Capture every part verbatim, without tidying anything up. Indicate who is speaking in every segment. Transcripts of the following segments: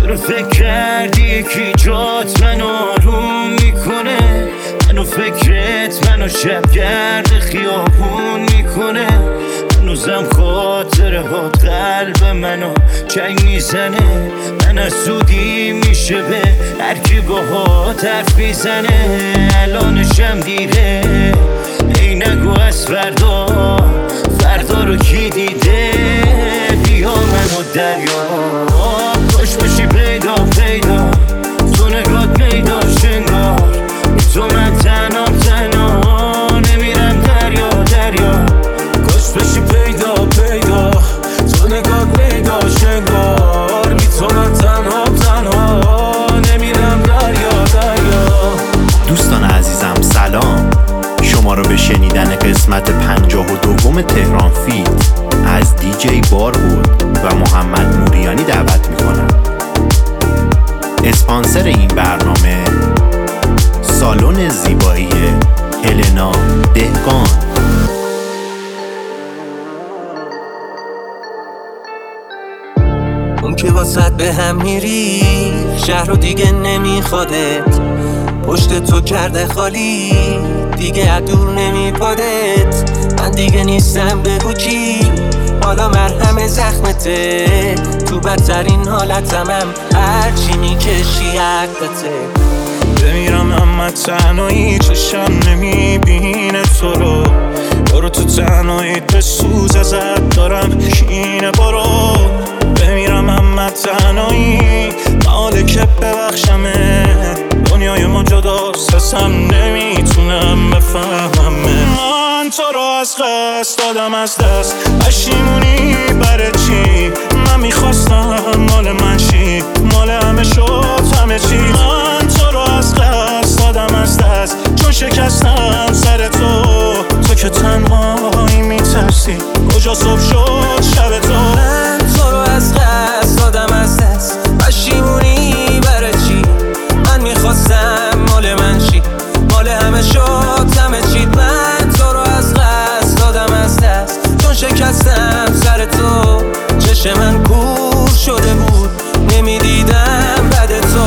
Speaker 1: منو فکر کردی یکی جات منو آروم میکنه، منو فکرت منو شبگرد خیابون میکنه، هنوزم خاطره هات قلب منو چنگ میزنه، من از سودی میشه به هر کی باهات حرف میزنه. الانشم دیره ای نگو از فردا، فردا رو کی دیده؟ بیا منو دریا خوش باشی پیدا پیدا، تو نگات پیدا شنگار تو من تنها تنها نمیرم دریا دریا. خوش باشی پیدا پیدا، تو نگات پیدا شنگار بی تو من تنها تنها نمیرم دریا دریا.
Speaker 2: دوستان عزیزم سلام، شما رو به شنیدن قسمت پنجاه و دوم تهران فیت از دی جی بار بود و محمد نوریانی دعوت میکنم. اسپانسر این برنامه سالن زیبایی هلنا دهقان.
Speaker 3: اون که واسد به هم میری شهر رو دیگه نمیخوادت، پشت تو کرده خالی دیگه عدور نمیپادت. من دیگه نیستم بگو کی، حالا مرهم زخمته، تو بدترین حالتمم هرچی میکشی حقته.
Speaker 4: بمیرم اما تنهایی چشم نمیبینه تو رو، برو تو تنهایی به سوز ازت دارم کینه. برو بمیرم اما تنهایی ماله که ببخشمه، دنیای ما جداست اصلا نمیتونم بفهمه. من تو رو از قصد دادم از دست، پشیمونی برای چی؟ من میخواستم مال من چی؟ مال همه شد همه چی. من تو رو از قصد دادم از دست، چون شکستم سر تو، تو که تنهایی میترسی کجا صبح شد شب تو.
Speaker 3: من تو رو از قصد دادم از دست، پشیمونی برای چی؟ من میخواستم مال من چی؟ مال همه شد همه چی. من تو رو از قصد دادم از دست، چون شکستم سر تو، چشم من کور شده بود نمیدیدم بعد تو.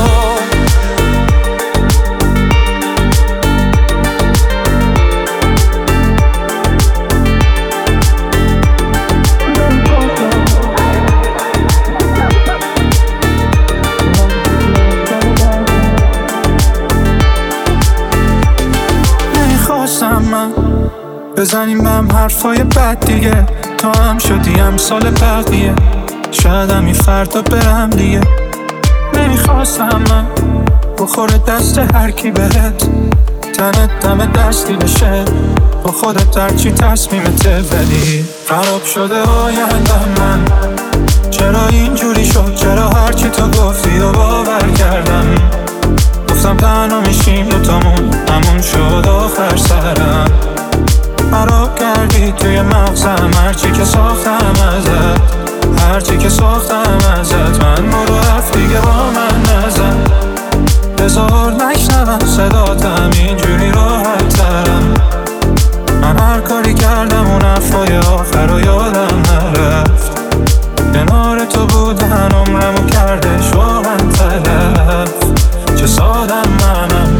Speaker 5: بزنیم هم حرفای بد دیگه، تا هم شدی امثال بقیه، شاید همی فردا برم دیگه. نمیخواستم من بخوره دست هر کی بهت، تنت دم دستی بشه با خودت هرچی تصمیمته، ولی خراب شده آیندم من. چرا اینجوری شد؟ چرا هرچی تو گفتی و باور کردم؟ گفتم تنها میشیم دوتامون، همون شد آخر سرم. خراب کردی توی مغزم هرچی که ساختم ازت، هرچی که ساختم ازت. من برو حرف دیگه با من نزن، بذار نشنوم صداتم اینجوری راحت ترم. من هر کاری کردم اون حرفای آخر رو یادم نرفت، کنار تو بودن عمرمو کردش واقعا تلف. چه سادم منم،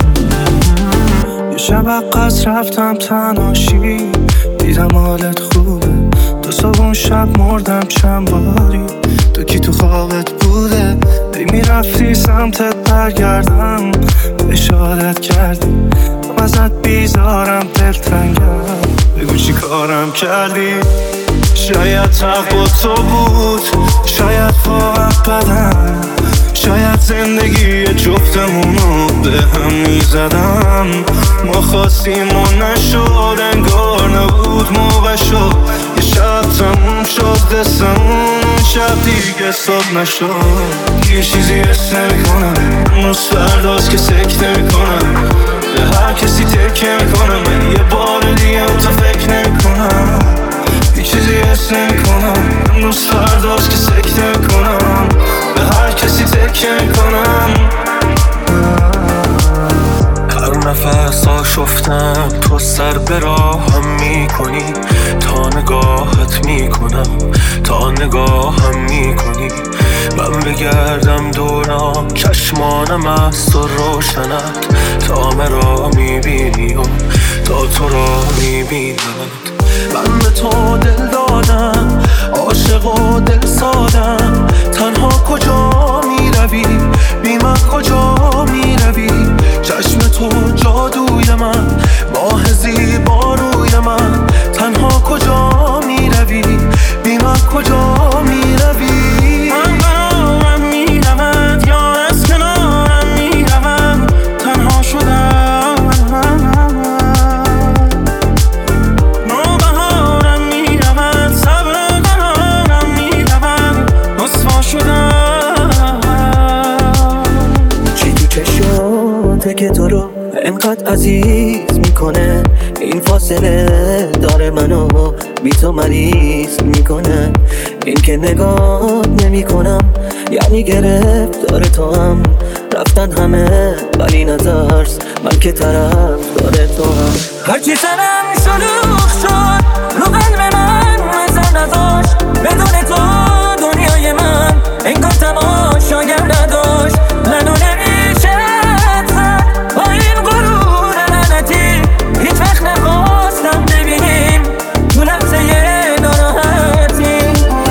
Speaker 5: یه شب عقص رفتم تناشی، دیدم حالت خوبه، دو صبح شب مردم چند باری، تو کی تو خوابت بوده؟ ای میرفتی سمتت برگردم، اشارت کردی من ازت بیزارم دلتنگم، بگو چی کارم کردی؟ شاید حق با تو بود، شاید واقعا بدم، شاید زندگی جفتمونو به هم میزدم. ما خواستیم و نشد، انگار نبود موقع شد، یه شب تموم شد قصه‌مون، شب دیگه صبح نشد. یه چیزی حس نمی‌کنم، امروز فرداست که سکته میکنم، به هر کسی تکیه میکنم، من یه بار دیگه اون تو فکر نمیکنم. یه چیزی حس نمی‌کنم، امروز فرداست که سکته میکنم، به هر کسی تکیه میکنم. هر نفس آشفتم تو سر به راهم میکنی، تا نگاهت میکنم تا نگاهم میکنی. من
Speaker 6: بگردم دورم، چشمانم است و روشنت، تا مرا میبینی و تا تو را میبینمت. من به تو دل دادم، عاشق و دل سادم، تنها کجا میروی، بی من کجا میروی؟ چشم تو جادوی من، ماه زیبا روی من، تنها کجا میروی، بی من کجا میروی؟
Speaker 4: من برام میرود یا از کنارم میرود، تنها شدم نوبهارم میرود، صبر قرارم میرود، رسوا شدم.
Speaker 3: چی تو چشاته که تو رو انقدر عزیز میکنه؟ این فاصله داره منو بی تو مریض میکنه. این که نگاه نمی کنم یعنی گرفت داره تو هم، رفتن همه ولی نترس، من که طرف داره تو هم. هرچی سرم شلوغ شد رو قلب من مزه نداشت، بدون تو دنیای من انگار تماشاگر نداشت. منو نمیشه زد با این غرور لعنتی، هیچ وقت نخواستم ببینیم تو لحظه ناراحتی.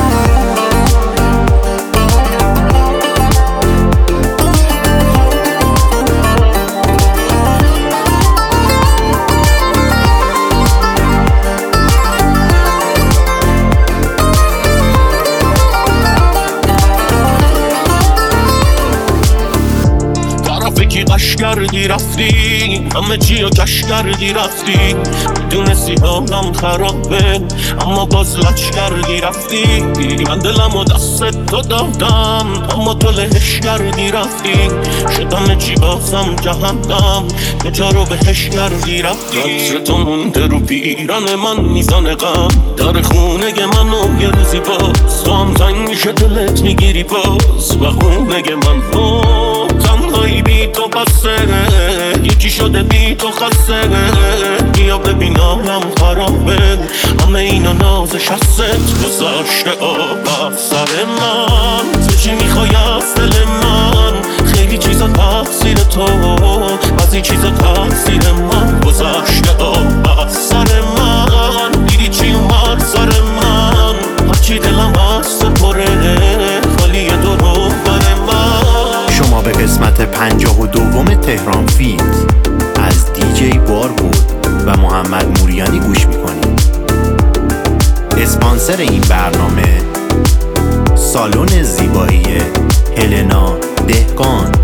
Speaker 6: که قش کردی رفتی، همه چی رو کش کردی رفتی، میدونستی حالم خرابه اما باز لچ کردی رفتی. من دلم و دست تو دادم اما تو لهش کردی رفتی، شدم چی بازم جهنم یه جا رو بهش کردی رفتی. عطر تو مونده رو پیرن من میزان غم، در خونه منو یه روزی باز تو هم تنگ میشه دلت میگیری باز، و خونه من تو تنهایی بی تو بسه، یکی شده بی تو خسته. بیا ببین آرم خرابه، همه اینا نازش هست گذاشته آب سر من. تو چی میخوای از دل من؟ خیلی چیزا تقصیر تو، بعضی چیزا تقصیر من. گذاشته آب سر من، دیدی چی اومد سر من؟ هرچی دلم هست پره خالی درو بر من.
Speaker 2: شما به قسمت پنجاه و دوم تهران فیت از دیجی بار بود و محمد موریانی گوش میکنید. اسپانسر این برنامه سالن زیبایی هلنا دهقان.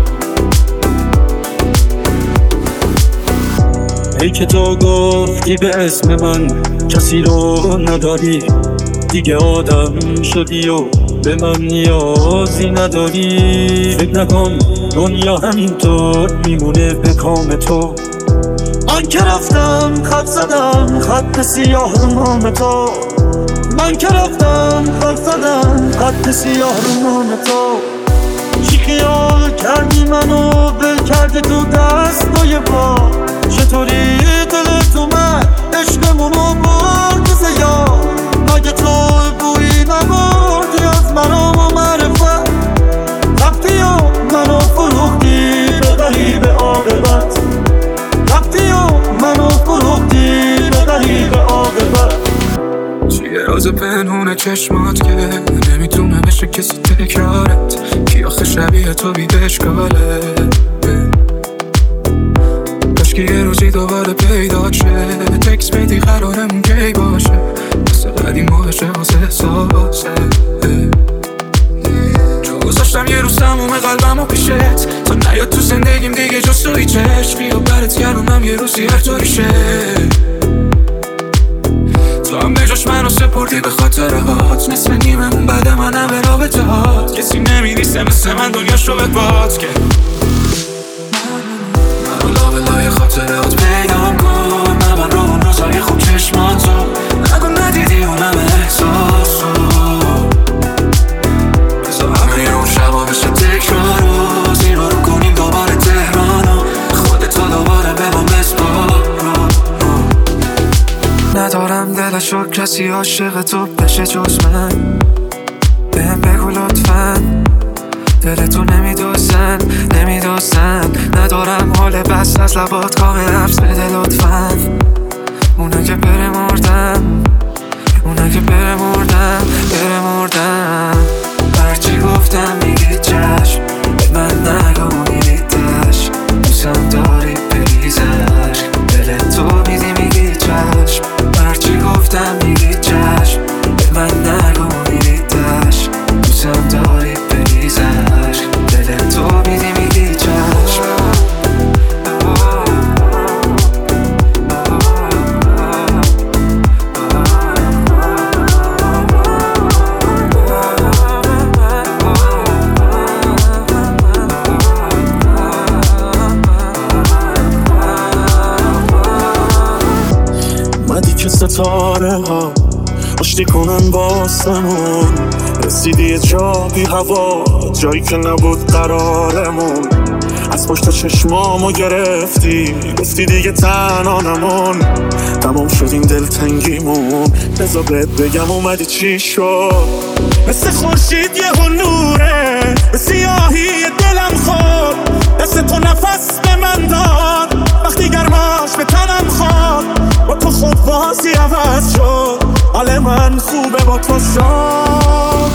Speaker 7: ای که تو گفتی به اسم من کسی رو نداری، دیگه آدم شدی و به من نیازی نداری. فکر نکن دنیا همینطور میمونه به کام تو. من که رفتم خط زدم خط سیاه رو نام تو، من که رفتم خط زدم خط سیاه رو نام تو. چی خیال کردی منو بل کردی تو دستای پا؟ چطوری دلت اومد عشقمونو برد زیا؟ مگه تو بویی نبردی از مرام و معرفت؟ رفتی و منو فروختی ببری به عاقبت، رفتی و منو فروختی ببری به عاقبت.
Speaker 5: چیه راز پنهون چشمات که نمیتونه بشه کسی تکرارت؟ کی آخه شبیه تو بی اشکاله؟ کاشکی یه روزی دوباره پیدا شه، تکس بدی قرارمون کی باشه، مثل قدیم باشه واسه احساسه. جا گذاشتم یه روز تموم قلبم و پیشت، تا نیاد تو زندگیم دیگه جز توی چشمی و برت کردونم یه روزی هر طوری شه. تو هم بجاش منو سپردی به خاطرهات، نصف نیممون بعد منم به رابطه هات. کسی نمیریسه مثل من دنیاش رو به باد که منو لا بلای خاطرهات پیدام کن، من رو اون روزای خوب چشماتو نگو ندیدی اونم احساسو. بذار همه اون شبا بشه تکرار و زیرا رو کنیم دوباره تهرانو، خودتو دوباره به ما بسپار. ندارم دلشو کسی عاشق تو بشه جز من، بهم بگو لطفاً
Speaker 3: دلتو نمیدوزن نمیدوزن ندارم حال بس از لبات کام حبس بده لطفا. اونا که بره مردم اونا که بره مردم بره مردم هرچی گفتم میگی چشم به من نگو میریدش دوستم داری بریزش دلتو میدی میگی چشم هرچی گفتم میگی چشم به من نگو میریدش دوستم داری بریزش دلتو میدی میگی چشم.
Speaker 4: ستاره ها آشتی کنن با آسمون رسیدی یه جا بی هوا جایی که نبود قرارمون از پشت چشمامو گرفتی گفتی دیگه تنها نمون تمام شد این دلتنگیمون بذار بهت بگم اومدی چی شد مثل خورشید یه نوره به سیاهی دلم خورد دست تو نفس به من داد وقتی گرماش به تنم خورد با تو خود بازی عوض شد حال من خوبه با تو شد.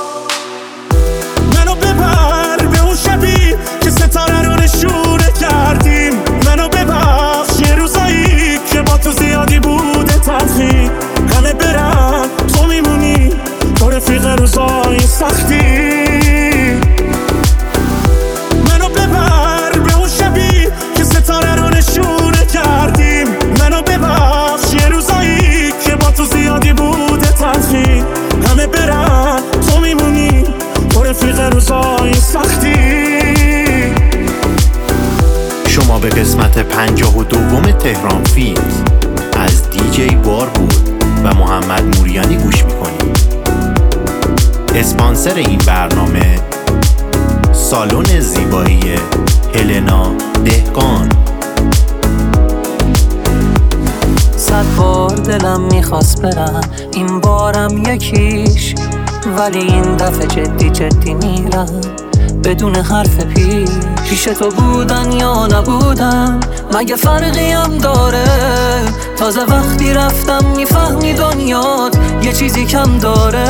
Speaker 4: منو ببر به اون شبی که ستاره رو نشونه کردیم منو ببخش یه روزایی که با تو زیادی بوده تلخی همه برن تو میمونی تو رفیق روزایی سختی. منو ببر به اون شبی که ستاره رو نشونه کردیم منو ببخش یه روزایی که با تو زیادی بوده تلخی همه برن تو میمونی تو رفیق روزایی سختی.
Speaker 2: شما به قسمت پنجاه و دوم تهران فیلم از دیجی بار بود و محمد موریانی گوش میکنید. اسپانسر این برنامه سالن زیبایی هلنا دهقان.
Speaker 8: صد بار دلم میخواست برم این بارم یکیش ولی این دفعه جدی جدی میرم بدون حرف پیش. پیش تو بودن یا نبودن مگه فرقی هم داره تازه وقتی رفتم میفهمی دنیات یه چیزی کم داره.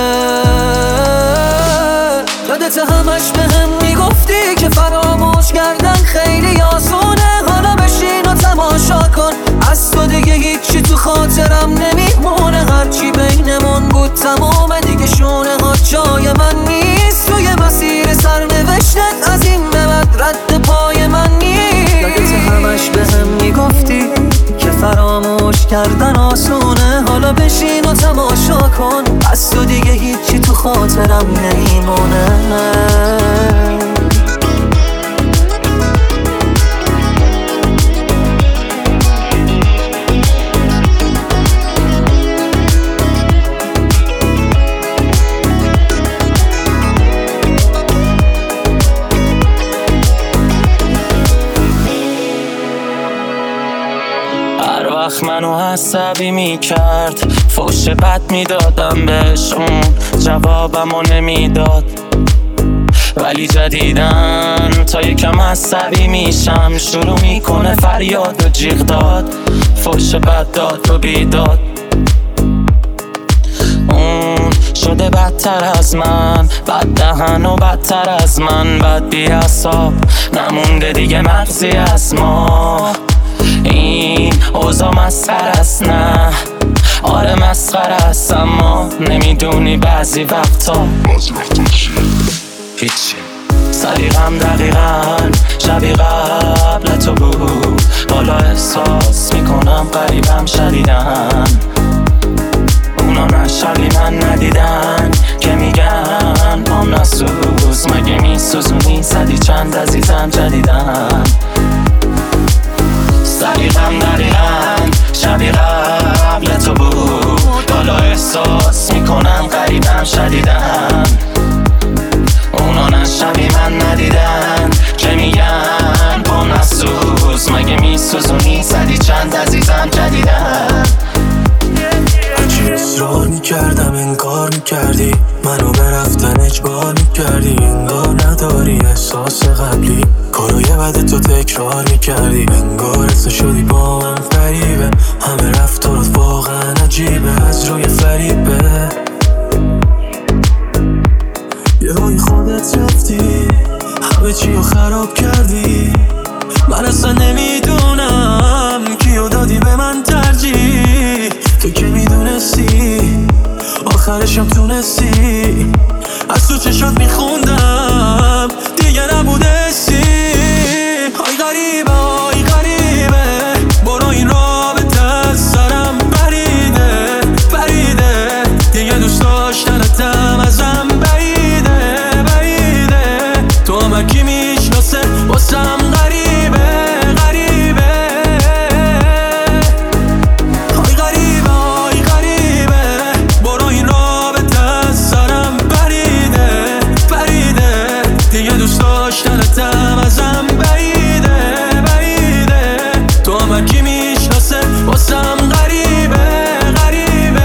Speaker 8: یادت همش به هم میگفتی که فراموش کردن خیلی آسونه حالا بشین و تماشا کن از تو دیگه هیچی تو خاطرم نمیمونه هرچی بینمون بود تمومه دیگه شونه ها جای من نیست توی مسیر سرنوشتت از این به بعد رد پای من نیست. یادت همش به هم میگفتی که فراموش کردن آسونه حالا بشین و تماشا کن از تو دیگه هیچی تو خاطرم نمیمونه.
Speaker 3: منو عصبی میکرد فوش بد میدادم بهشون جوابمو نمیداد ولی جدیدن تا یکم عصبی میشم شروع میکنه فریاد و جیغ داد فوش بد داد و بیداد. اون شده بدتر از من بد دهن و بدتر از من بد بی حساب نمونده دیگه مغزی از ما این اوضاع مسخره است نه آره مسخره است اما نمیدونی بعضی وقتا بعضی وقتا چی؟ هیچی صدیقم دقیقا شبیه قبل تو بود حالا احساس میکنم قریبم شدیدن اونا نشبی من ندیدن که میگن پام نسوز مگه میسوزونی صدی چند عزیزم جدیدن صدیقم دقیقا شبیه قبل تو بود حالا احساس میکنم قریبم شدیدن اونا نشبی من ندیدن که میگن پام نسوز مگه میسوزونی صدی چند عزیزم جدیدن.
Speaker 4: هرچی
Speaker 3: اصرار میکردم انکار میکردی منو به رفتن اجبار میکردی انگار نداری احساس قبلی کارای بد تو تکرار میکردی انگار اصلا شدی با من غریبه همه رفتارات واقعا عجیبه از روی فریبه یه روی خودت رفتی همه چی رو خراب کردی من اصلا نمیدونم کیو دادی به من ترجیح تو که میدونستی آخرشم تونستی از تو چشات میخوندم دیگه نبودستی آی غریبه آی غریبه برو این رابطه از سرم بریده بریده دیگه دوست داشتنتم ازم بعیده بعیده تو هم کی میشناسه واسم غریبه غریبه آی غریبه آی غریبه برو این رابطه از سرم بریده بریده دیگه دوست داشتنتم ازم بعیده بعیده تو هم کی میشناسه واسم غریبه غریبه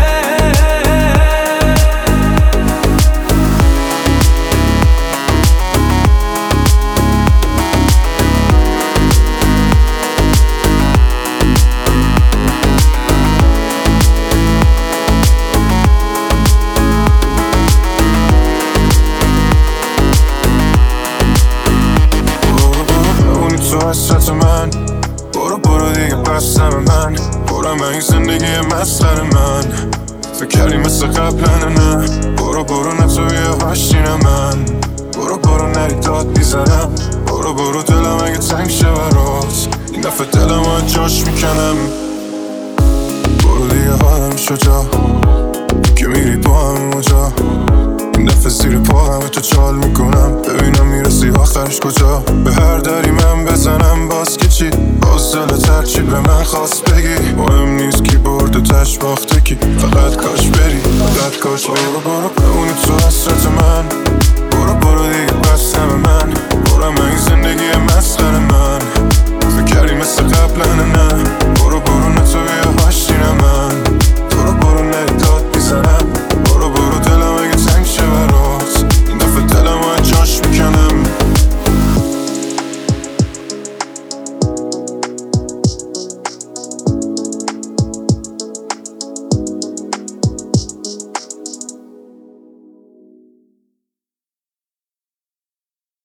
Speaker 9: اونی تو حسرت من برو برو دیگه بستم من برو من این زندگی مسخر من فکر کردی مثل قبلن نه برو برو نه تو یه وحشی من برو برو نری داد میزنم برو برو دلم اگه تنگ شه برات این دفعه دلم از جاش میکنم برو دیگه آدم شجا که میری با هم اونجا این دفعه زیر پا همه تو چال میکنم ببینم میرسی آخرش کجا به هر دری من بزنم باز که چی باز دلت هرچی به من خواست بگی مهم نیست کی برد و تش باخته کی فقط کاش بری فقط کاش برو برو بمونی تو حسرت من برو برو دیگه بستم